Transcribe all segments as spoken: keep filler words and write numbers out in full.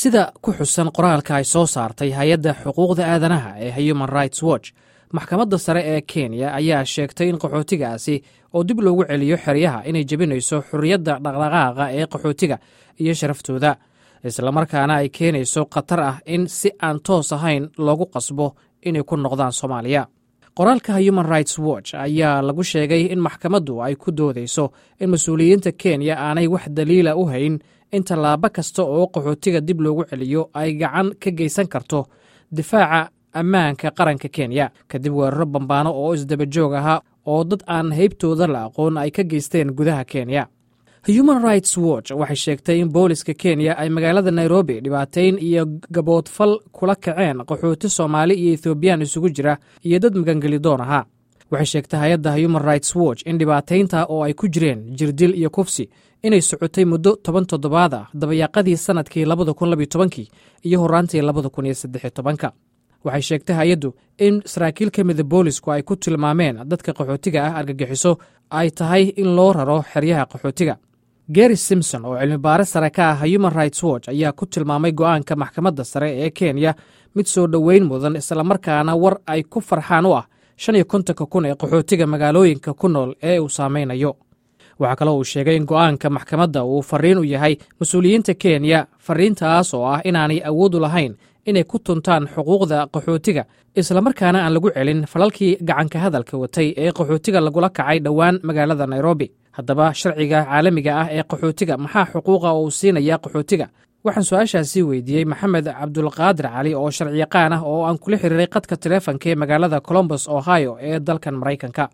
sida ku xusan qoraalka ay soo saartay hay-adda xuquuqda aadanaha ee Human Rights Watch, maxkamadda sare ee Kenya ayaa sheegtay in qaxootigaasi oo dib loogu celiyo xeryaha inay jebinayso xurriyadda dhaqdhaqaaqa ee qaxootiga iyo sharaftooda, islamarkaana ay keenayso khatar ah in si aan toos ahayn loogu qasbo inay ku noqdaan Soomaaliya. qoraalka Human Rights Watch ayaa lagu sheegay in maxkamaddu ay ku doodayso in mas-uuliyiinta Kenya aanay wax daliila u hayn in tallaabo kasta oo qaxootiga dib loogu celiyo ay gacan ka geysan karto difaaca ammaanka qaranka Kenya kadib weeraro bambaano oo isdaba joog ahaa oo dad aan haybtooda la aqoon ay ka geysteen gudaha Kenya. Human Rights Watch waxay sheegtay in booliska Kenya ay magaalada Nairobi dhibaateyn iyo gaboodfal kula kaceen qaxooti Soomaali iyo Ethiopian isugu jira iyo dad magangeli doon ahaa. Waxay sheegtay hay'adda Human Rights Watch in dhibaateynta oo ay ku jireen jirdil iyo kufsi inay socotay muddo toban toddobaad ah dabayaaqadii sanadkii labada kun labiyo tobankii iyo horaantii labada kun iyo saddex iyo tobanka. waxay sheegtay hay-addu in saraakiil ka mida boolisku ay ku tilmaameen dadka qaxootiga ah argagixiso ay tahay in loo raro xeryaha qaxootiga. Gary Simpson oo cilmi baare sare ka ah Human Rights Watch ayaa ku tilmaamay go'aanka maxkamadda sare ee Kenya mid soo dhoweyn mudan islamarkaana war ay ku farxaan u ah shan iyo kontonka kun ee qaxootiga magaalooyinka ku nool ee uu saameynayo. waxaa kaloo uu sheegay in go'aanka maxkamadda uu fariin u yahay mas-uuliyiinta Kenya, fariintaas oo ah inaanay awood u lahayn inay ku tuntaan xuquuqda qaxootiga islamarkaana aan lagu celin falalkii gacanka hadalka watay ee qaxootiga lagula kacay dhowaan magaalada Nairobi. haddaba sharciga caalamiga ah ee qaxootiga maxaa xuquuqa uu siinaya qaxootiga? waxaan su-aashaasi weydiiyey Maxamed Cabdulqaadir Cali oo sharciyaqaan ah oo aan kula xiriiray qadka taleefanka ee magaalada Columbus, Ohio ee dalkan Maraykanka.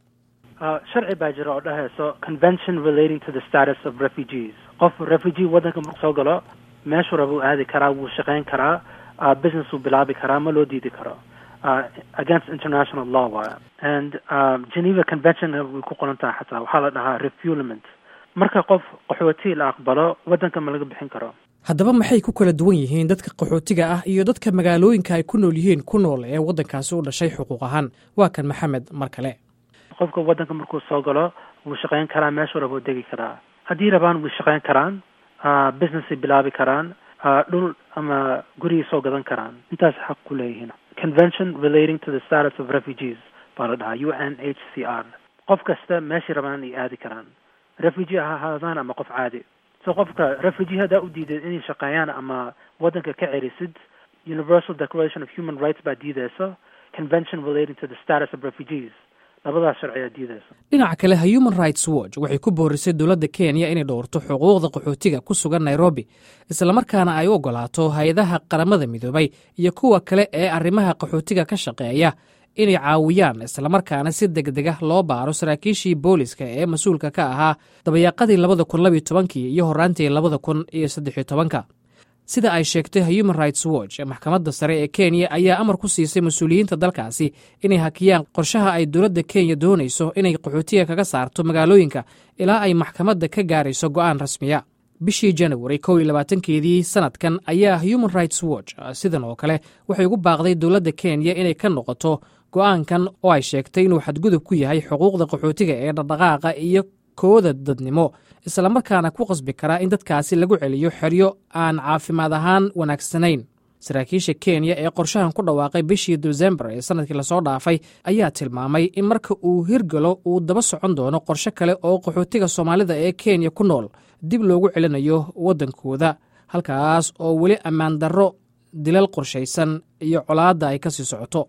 sharci baa jira oo dhahayso convention relating to the status of refugees. qof refugee waddanka markuu soo galo meeshuu raba uu aadi karaa, wuu shaqayn karaa, business uu bilaabi karaa, ma loo diidi karo uh, against international law waaya. and um, Geneva Convention way ku qoran tahay xataa waxaa la dhahaa refoulement. marka qof qaxooti la aqbalo waddanka ma laga bixin karo. haddaba maxay ku kala duwan yihiin dadka qaxootiga ah iyo dadka magaalooyinka ay ku nool yihiin ku nool ee waddankaasi u dhashay xuquuq ahaan? waa kan Maxamed mar kale. qofka waddanka markuu soo galo wuu shaqayn karaa, meeshuu raba uu degi karaa. haddii rabaan way shaqayn karaan, uh, businessay bilaabi karaan, uh, dhul ama gurigay soo gadan karaan. intaas xaq ku leeyihiin. Convention relating to the status of refugees baa la dhahaa U N H C R. qof kasta meeshay rabaan ay aadi karaan, refugee ha ahaadaan ama qof caadi. so qofka refugee haddaa u diiday inay shaqeeyaan ama waddanka ka cerisid, Universal Declaration of Human Rights baa diidayso Convention relating to the status of refugees. labadaas sharciyaa diidayso. dhinaca kale Human Rights Watch waxay ku boorisay dowladda Kenya inay dhowrto xuquuqda qaxootiga ku sugan Nairobi, islamarkaana ay u ogolaato hay-adaha qaramada midoobay iyo kuwa kale ee arrimaha qaxootiga ka shaqeeya inay caawiyaan islamarkaana si degdeg ah loo baaro saraakiishii booliska ee mas-uulka ka ahaa dabayaaqadii labada kun labiyo tobankii iyo horaantii labada kun iyo saddex iyo tobanka. sida ay sheegtay Human Rights Watch, maxkamadda sare ee Kenya ayaa amar ku siisay mas-uuliyiinta dalkaasi inay hakiyaan qorshaha ay dowladda Kenya doonayso inay qaxootiga kaga saarto magaalooyinka ilaa ay maxkamadda ka gaarayso go'aan rasmiya. bishii January kow iyo labaatankeedii sanadkan ayaa Human Rights Watch sidan oo kale waxay ugu baaqday dowladda Kenya inay ka noqoto go'aankan oo ay sheegtay inuu xadgudub ku yahay xuquuqda qaxootiga ee dhaqdhaqaaqa iyo kooda dadnimo, islamarkaana ku qasbi karaa in dadkaasi lagu celiyo xeryo aan caafimaad ahaan wanaagsanayn. saraakiisha Kenya ee qorshahan ku dhawaaqay bishii December ee sanadkii lasoo dhaafay ayaa tilmaamay in marka uu hirgalo uu daba socon doono qorshe kale oo qaxootiga Soomaalida ee Kenya ku nool dib loogu celinayo waddankooda, halkaas oo weli ammaan darro, dilal qorshaysan iyo colaadda ay ka sii socoto.